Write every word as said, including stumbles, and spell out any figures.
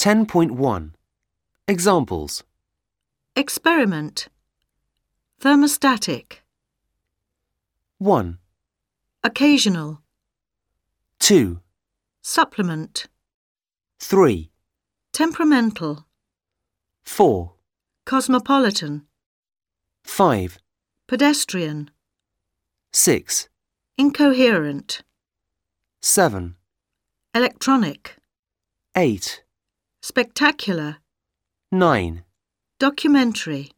ten point one. Examples. Experiment. Thermostatic. one, Occasional. two, Supplement. three, Temperamental. four, Cosmopolitan. five, Pedestrian. six, Incoherent. seven, Electronic. eight, Spectacular. nine. Documentary.